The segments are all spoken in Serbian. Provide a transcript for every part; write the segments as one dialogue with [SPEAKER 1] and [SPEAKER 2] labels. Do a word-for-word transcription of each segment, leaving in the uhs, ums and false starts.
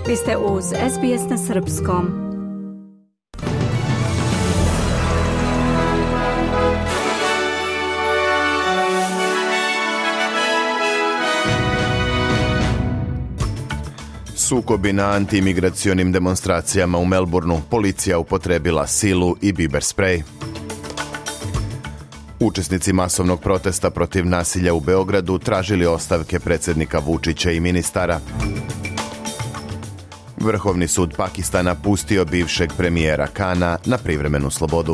[SPEAKER 1] Vi ste uz S B S na srpskom.
[SPEAKER 2] Sukobi na antiimigracionim demonstracijama u Melbourneu, policija upotrebila silu i biber sprej. Učesnici masovnog protesta protiv nasilja u Beogradu tražili ostavke predsjednika Vučića i ministara. Vrhovni sud Pakistana pustio bivšeg premijera Kana na privremenu slobodu.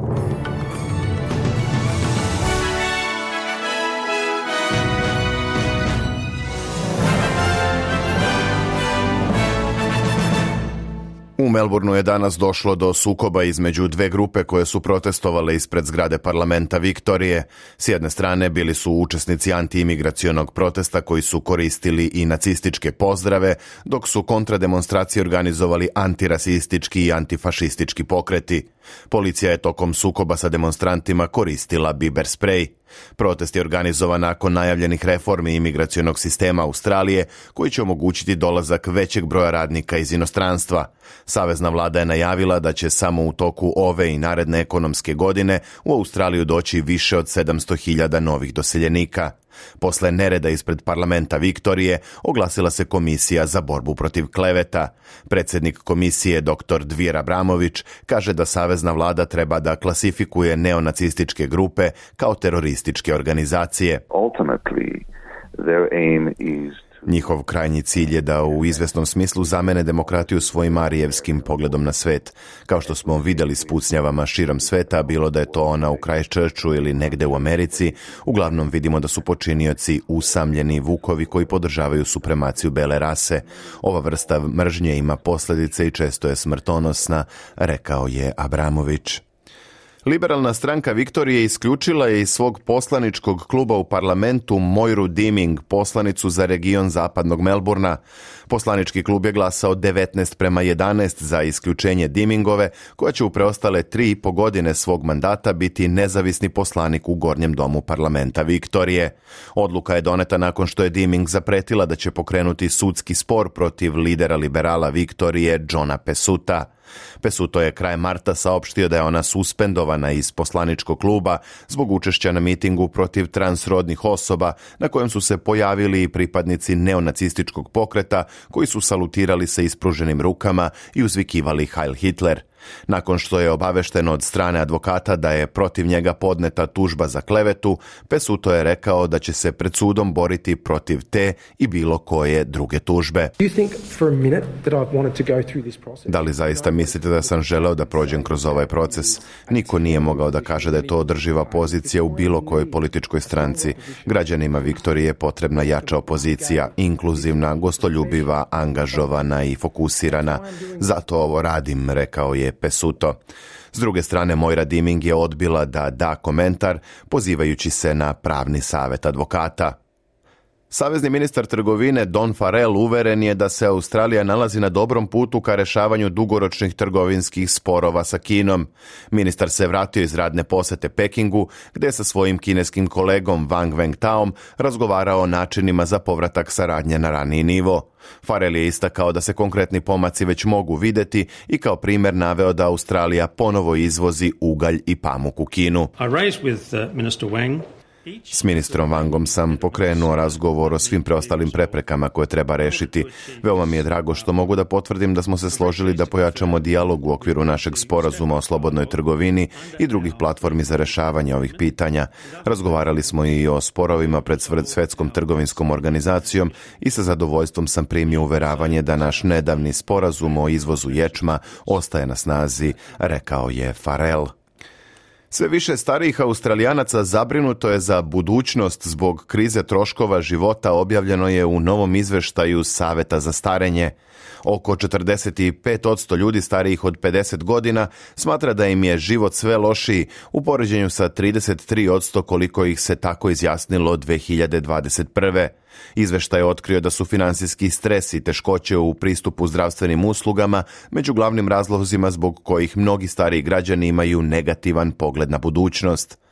[SPEAKER 2] U Melbourneu je danas došlo do sukoba između dve grupe koje su protestovale ispred zgrade parlamenta Viktorije. S jedne strane bili su učesnici antiimigracionog protesta koji su koristili i nacističke pozdrave, dok su kontrademonstracije organizovali antirasistički i antifašistički pokreti. Policija je tokom sukoba sa demonstrantima koristila biber sprej. Protest je organizovan nakon najavljenih reformi imigracionog sistema Australije, koji će omogućiti dolazak većeg broja radnika iz inostranstva. Savezna vlada je najavila da će samo u toku ove i naredne ekonomske godine u Australiju doći više od sedamsto hiljada novih doseljenika. Posle nereda ispred parlamenta Viktorije oglasila se komisija za borbu protiv kleveta. Predsjednik komisije dr Dvir Abramović kaže da savezna vlada treba da klasifikuje neonacističke grupe kao terorističke organizacije.
[SPEAKER 3] Ultimately, their aim is
[SPEAKER 2] Njihov krajnji cilj je da u izvesnom smislu zamene demokratiju svojim arijevskim pogledom na svet. Kao što smo vidjeli s pucnjavama širom sveta, bilo da je to ona u Christchurchu ili negde u Americi, uglavnom vidimo da su počinioci usamljeni vukovi koji podržavaju supremaciju bele rase. Ova vrsta mržnje ima posljedice i često je smrtonosna, rekao je Abramović. Liberalna stranka Viktorije isključila je iz svog poslaničkog kluba u parlamentu Moiru Deeming, poslanicu za region zapadnog Melbourna. Poslanički klub je glasao devetnaest prema jedanaest za isključenje Deemingove, koja će u preostale tri i po godine svog mandata biti nezavisni poslanik u gornjem domu parlamenta Viktorije. Odluka je doneta nakon što je Deeming zapretila da će pokrenuti sudski spor protiv lidera liberala Viktorije, Johna Pesutta. Pesuto je krajem marta saopštio da je ona suspendovana iz poslaničkog kluba zbog učešća na mitingu protiv transrodnih osoba na kojem su se pojavili i pripadnici neonacističkog pokreta koji su salutirali sa ispruženim rukama i uzvikivali Heil Hitler. Nakon što je obavešteno od strane advokata da je protiv njega podneta tužba za klevetu, Pesuto je rekao da će se pred sudom boriti protiv te i bilo koje druge tužbe. Da li zaista mislite da sam želeo da prođem kroz ovaj proces? Niko nije mogao da kaže da je to održiva pozicija u bilo kojoj političkoj stranci. Građanima Viktorije je potrebna jača opozicija, inkluzivna, gostoljubiva, angažovana i fokusirana. Zato ovo radim, rekao je Pesuto. S druge strane, Moira Deeming je odbila da da komentar, pozivajući se na pravni savjet advokata. Savezni ministar trgovine Don Farrell uveren je da se Australija nalazi na dobrom putu ka rešavanju dugoročnih trgovinskih sporova sa Kinom. Ministar se vratio iz radne posete Pekingu, gde je sa svojim kineskim kolegom Wang Wengtaom razgovarao o načinima za povratak saradnje na raniji nivo. Farrell je istakao da se konkretni pomaci već mogu videti i kao primjer naveo da Australija ponovo izvozi ugalj i pamuk u Kinu.
[SPEAKER 4] I raised with uh, Minister Wang.
[SPEAKER 2] S ministrom Wangom sam pokrenuo razgovor o svim preostalim preprekama koje treba rešiti. Veoma mi je drago što mogu da potvrdim da smo se složili da pojačamo dijalog u okviru našeg sporazuma o slobodnoj trgovini i drugih platformi za rešavanje ovih pitanja. Razgovarali smo i o sporovima pred Svetskom trgovinskom organizacijom i sa zadovoljstvom sam primio uveravanje da naš nedavni sporazum o izvozu ječma ostaje na snazi, rekao je Farrell. Sve više starijih Australijanaca zabrinuto je za budućnost zbog krize troškova života, objavljeno je u novom izveštaju Saveta za starenje. Oko četrdeset pet posto ljudi starijih od pedeset godina smatra da im je život sve lošiji u poređenju sa trideset tri posto koliko ih se tako izjasnilo dve hiljade dvadeset prve. Izveštaj je otkrio da su finansijski stres i teškoće u pristupu zdravstvenim uslugama među glavnim razlozima zbog kojih mnogi stariji građani imaju negativan pogled na budućnost.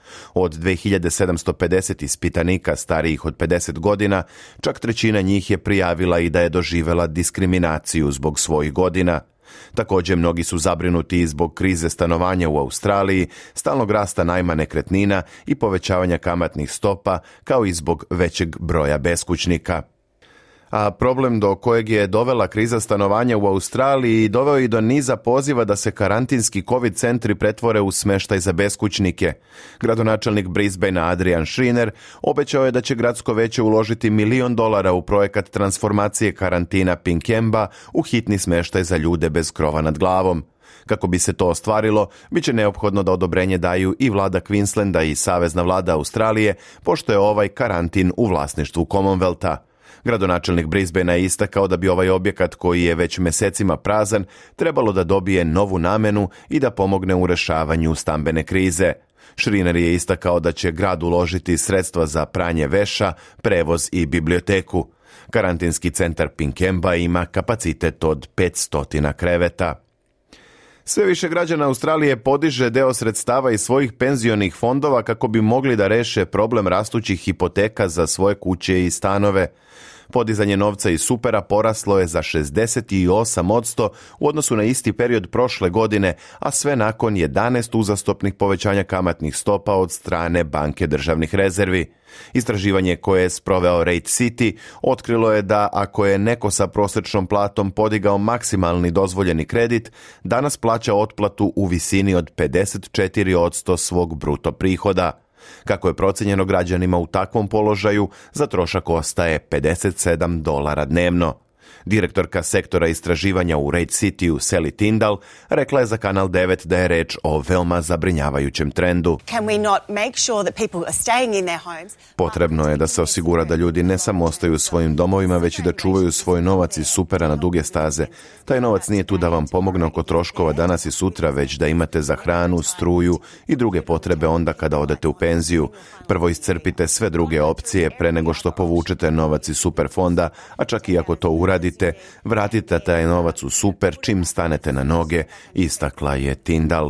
[SPEAKER 2] Od dve hiljade sedamsto pedeset ispitanika starijih od pedeset godina, čak trećina njih je prijavila i da je doživela diskriminaciju zbog svojih godina. Također, mnogi su zabrinuti i zbog krize stanovanja u Australiji, stalnog rasta najma nekretnina i povećavanja kamatnih stopa, kao i zbog većeg broja beskućnika. A problem do kojeg je dovela kriza stanovanja u Australiji doveo i do niza poziva da se karantinski COVID centri pretvore u smještaj za beskućnike. Gradonačelnik Brisbanea Adrian Schreiner obećao je da će gradsko veće uložiti milion dolara u projekat transformacije karantina Pinkenba u hitni smještaj za ljude bez krova nad glavom. Kako bi se to ostvarilo, bit će neophodno da odobrenje daju i vlada Queenslanda i savezna vlada Australije, pošto je ovaj karantin u vlasništvu Commonwealtha. Gradonačelnik Brisbanea je istakao da bi ovaj objekat, koji je već mjesecima prazan, trebalo da dobije novu namenu i da pomogne u rješavanju stambene krize. Schreiner je istakao da će grad uložiti sredstva za pranje veša, prevoz i biblioteku. Karantinski centar Pinkenba ima kapacitet od petsto kreveta. Sve više građana Australije podiže deo sredstava iz svojih penzionih fondova kako bi mogli da reše problem rastućih hipoteka za svoje kuće i stanove. Podizanje novca iz supera poraslo je za šezdeset osam posto u odnosu na isti period prošle godine, a sve nakon jedanaest uzastopnih povećanja kamatnih stopa od strane Banke državnih rezervi. Istraživanje koje je sproveo Rate City otkrilo je da ako je neko sa prosječnom platom podigao maksimalni dozvoljeni kredit, danas plaća otplatu u visini od pedeset četiri posto svog bruto prihoda. Kako je procijenjeno građanima u takvom položaju, za trošak ostaje pedeset sedam dolara dnevno. Direktorka sektora istraživanja u Rate Cityu, Sally Tyndall, rekla je za Kanal devet da je reč o veoma zabrinjavajućem trendu. Potrebno je da se osigura da ljudi ne samo ostaju u svojim domovima, već i da čuvaju svoj novac iz supera na duge staze. Taj novac nije tu da vam pomogne oko troškova danas i sutra, već da imate za hranu, struju i druge potrebe onda kada odete u penziju. Prvo iscrpite sve druge opcije pre nego što povučete novac iz super fonda, a čak i ako to uradite, vratite taj novac u super čim stanete na noge, istakla je Tyndall.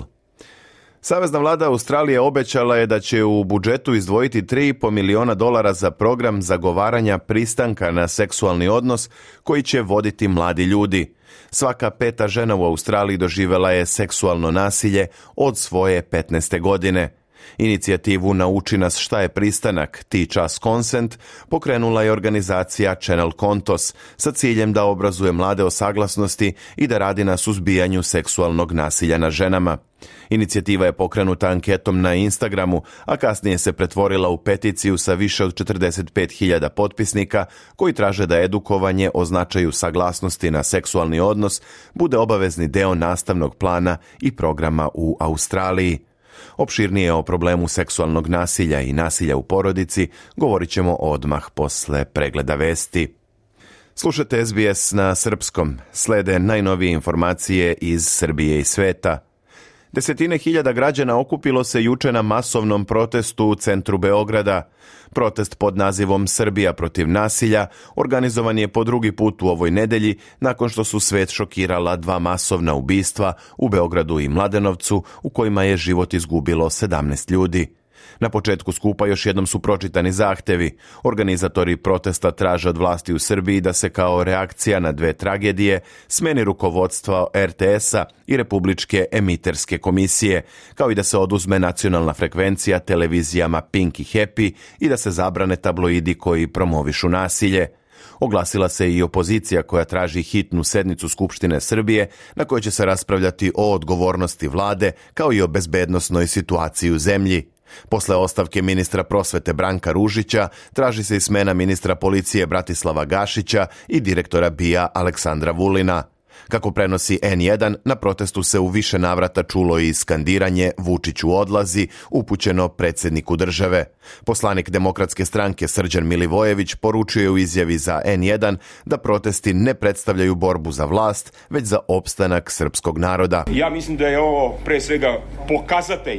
[SPEAKER 2] Savezna vlada Australije obećala je da će u budžetu izdvojiti tri i po miliona dolara za program zagovaranja pristanka na seksualni odnos koji će voditi mladi ljudi. Svaka peta žena u Australiji doživjela je seksualno nasilje od svoje petnaeste godine. Inicijativu Nauči nas šta je pristanak, Teach us consent, pokrenula je organizacija Channel Kontos sa ciljem da obrazuje mlade o saglasnosti i da radi na suzbijanju seksualnog nasilja na ženama. Inicijativa je pokrenuta anketom na Instagramu, a kasnije se pretvorila u peticiju sa više od četrdeset pet hiljada potpisnika koji traže da edukovanje o značaju saglasnosti na seksualni odnos bude obavezni deo nastavnog plana i programa u Australiji. Opširnije o problemu seksualnog nasilja i nasilja u porodici govorit ćemo odmah posle pregleda vesti. Slušate S B S na srpskom. Slede najnovije informacije iz Srbije i sveta. Desetine hiljada građana okupilo se juče na masovnom protestu u centru Beograda. Protest pod nazivom Srbija protiv nasilja organizovan je po drugi put u ovoj nedelji nakon što su svet šokirala dva masovna ubistva u Beogradu i Mladenovcu u kojima je život izgubilo sedamnaest ljudi. Na početku skupa još jednom su pročitani zahtevi. Organizatori protesta traže od vlasti u Srbiji da se kao reakcija na dve tragedije smeni rukovodstva R T S-a i Republičke emiterske komisije, kao i da se oduzme nacionalna frekvencija televizijama Pink i Happy i da se zabrane tabloidi koji promovišu nasilje. Oglasila se i opozicija koja traži hitnu sednicu Skupštine Srbije na kojoj će se raspravljati o odgovornosti vlade kao i o bezbednosnoj situaciji u zemlji. Posle ostavke ministra prosvete Branka Ružića traži se i smena ministra policije Bratislava Gašića i direktora B I A Aleksandra Vulina. Kako prenosi N jedan, na protestu se u više navrata čulo i skandiranje Vučiću odlazi, upućeno predsjedniku države. Poslanik Demokratske stranke Srđan Milivojević poručio je u izjavi za N jedan da protesti ne predstavljaju borbu za vlast, već za opstanak srpskog naroda.
[SPEAKER 5] Ja mislim da je ovo pre svega pokazatelj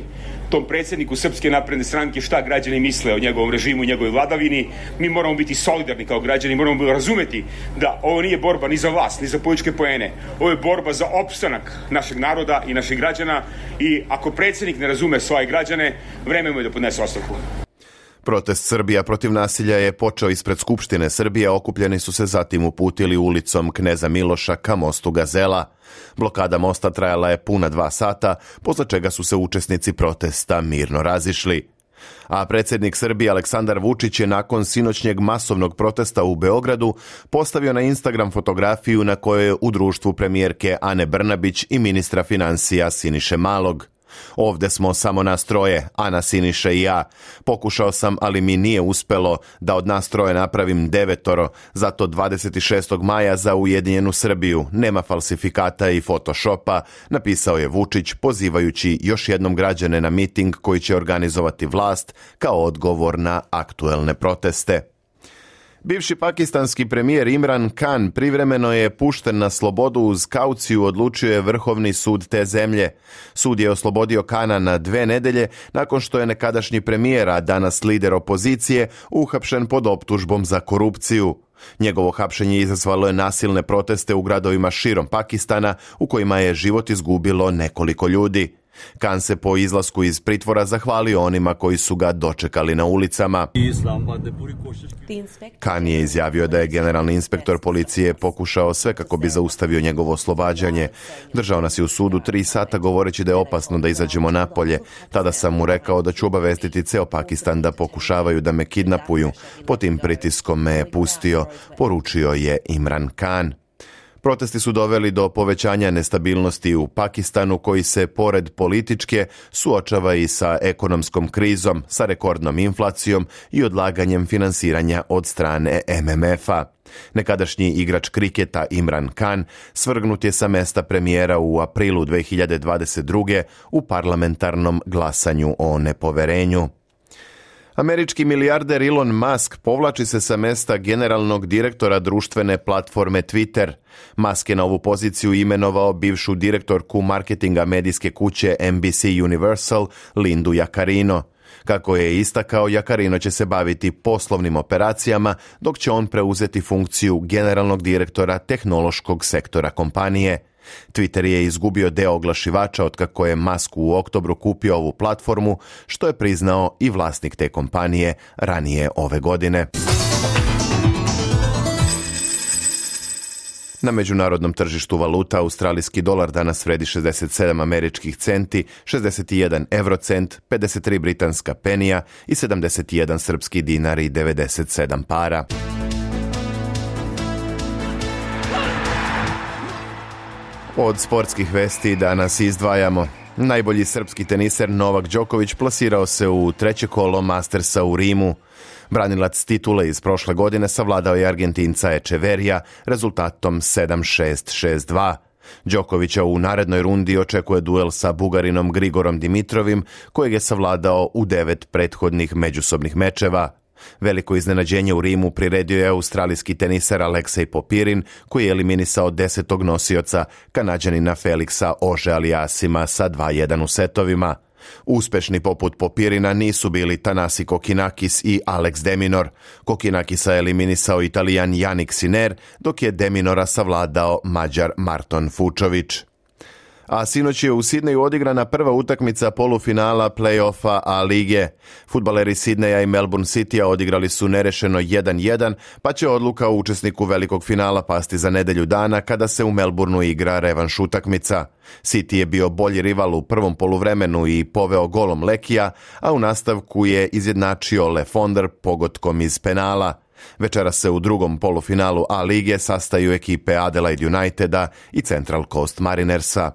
[SPEAKER 5] tom predsjedniku Srpske napredne stranke šta građani misle o njegovom režimu i njegovoj vladavini. Mi moramo biti solidarni kao građani, moramo razumeti da ovo nije borba ni za vlast, ni za političke poene. Ovo je borba za opstanak našeg naroda i naših građana i ako predsjednik ne razume svoje građane, vreme mu je da podnese ostavku.
[SPEAKER 2] Protest Srbija protiv nasilja je počeo ispred Skupštine Srbije, okupljeni su se zatim uputili ulicom Kneza Miloša ka mostu Gazela. Blokada mosta trajala je puna dva sata, posle čega su se učesnici protesta mirno razišli. A predsjednik Srbije Aleksandar Vučić je nakon sinoćnjeg masovnog protesta u Beogradu postavio na Instagram fotografiju na kojoj je u društvu premijerke Ane Brnabić i ministra financija Siniše Malog. Ovde smo samo nas troje, Ana, Siniša i ja. Pokušao sam, ali mi nije uspelo da od nas troje napravim devetoro, zato dvadeset šestog maja za Ujedinjenu Srbiju nema falsifikata i photoshopa, napisao je Vučić, pozivajući još jednom građane na miting koji će organizovati vlast kao odgovor na aktuelne proteste. Bivši pakistanski premijer Imran Khan privremeno je pušten na slobodu uz kauciju, odlučio je Vrhovni sud te zemlje. Sud je oslobodio Khana na dve nedelje nakon što je nekadašnji premijer, a danas lider opozicije, uhapšen pod optužbom za korupciju. Njegovo hapšenje izazvalo je nasilne proteste u gradovima širom Pakistana u kojima je život izgubilo nekoliko ljudi. Khan se po izlasku iz pritvora zahvalio onima koji su ga dočekali na ulicama. Khan je izjavio da je generalni inspektor policije pokušao sve kako bi zaustavio njegovo oslobađanje. Držao nas je u sudu tri sata govoreći da je opasno da izađemo napolje. Tada sam mu rekao da ću obavestiti ceo Pakistan da pokušavaju da me kidnapuju. Po tim pritiskom me je pustio, poručio je Imran Khan. Protesti su doveli do povećanja nestabilnosti u Pakistanu koji se pored političke suočava i sa ekonomskom krizom, sa rekordnom inflacijom i odlaganjem finansiranja od strane M M F-a. Nekadašnji igrač kriketa Imran Khan svrgnut je sa mesta premijera u aprilu dve hiljade dvadeset druge u parlamentarnom glasanju o nepoverenju. Američki milijarder Elon Musk povlači se sa mesta generalnog direktora društvene platforme Twitter. Musk je na ovu poziciju imenovao bivšu direktorku marketinga medijske kuće N B C Universal, Lindu Yaccarino. Kako je istakao, Yaccarino će se baviti poslovnim operacijama, dok će on preuzeti funkciju generalnog direktora tehnološkog sektora kompanije. Twitter je izgubio deo oglašivača otkako je Musk u oktobru kupio ovu platformu, što je priznao i vlasnik te kompanije ranije ove godine. Na međunarodnom tržištu valuta australijski dolar danas vredi šezdeset sedam američkih centi, šezdeset jedan eurocent, pedeset tri britanska penija i sedamdeset jedan srpski dinar i devedeset sedam para. Od sportskih vesti danas izdvajamo. Najbolji srpski teniser Novak Đoković plasirao se u treće kolo Mastersa u Rimu. Branilac titule iz prošle godine savladao je Argentinca Echeverija rezultatom sedam šest, šest dva. Đokovića u narednoj rundi očekuje duel sa Bugarinom Grigorom Dimitrovim, kojeg je savladao u devet prethodnih međusobnih mečeva. Veliko iznenađenje u Rimu priredio je australijski teniser Aleksej Popirin, koji je eliminisao desetog nosioca, Kanađanina Feliksa Ože-Aliasima sa dva jedan u setovima. Uspešni poput Popirina nisu bili Tanasi Kokinakis i Alex de Minaur. Kokinakisa je eliminisao Italijan Jannik Sinner, dok je de Minaura savladao Mađar Marton Fučović. A sinoć je u Sidneju odigrana prva utakmica polufinala play-offa A lige. Fudbaleri Sidneja i Melbourne Citya odigrali su nerešeno jedan jedan, pa će odluka o učesniku velikog finala pasti za nedelju dana kada se u Melbourneu igra revanš utakmica. City je bio bolji rival u prvom poluvremenu i poveo golom Lekija, a u nastavku je izjednačio Le Fonder pogotkom iz penala. Večera se u drugom polufinalu A lige sastaju ekipe Adelaide Uniteda i Central Coast Marinersa.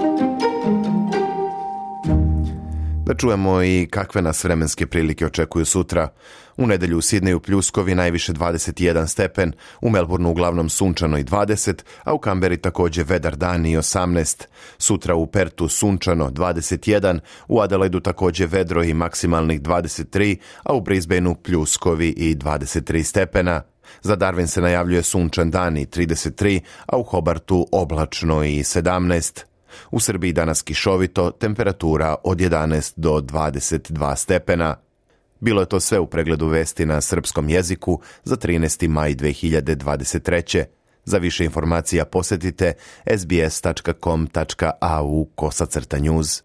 [SPEAKER 2] Da čujemo i kakve nas vremenske prilike očekuju sutra. U nedelju u Sidneju pljuskovi, najviše dvadeset jedan stepen, u Melbourneu uglavnom sunčano i dvadeset, a u Kamberi također vedar dan i osamnaest. Sutra u Pertu sunčano dvadeset jedan, u Adelaidu također vedro i maksimalnih dvadeset tri, a u Brisbaneu pljuskovi i dvadeset tri stepena. Za Darwin se najavljuje sunčan dan i trideset tri, a u Hobartu oblačno i sedamnaest. U Srbiji danas kišovito, temperatura od jedanaest do dvadeset dva stepena. Bilo je to sve u pregledu vesti na srpskom jeziku za trinaesti maj dve hiljade dvadeset treće. Za više informacija posjetite sbs tačka com tačka a u kosacrta news.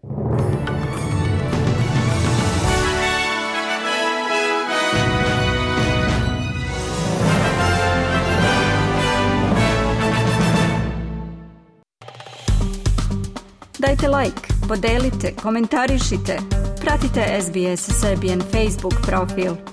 [SPEAKER 1] Dajte like, podelite, komentarišite. Pratite S B S Serbian Facebook profil.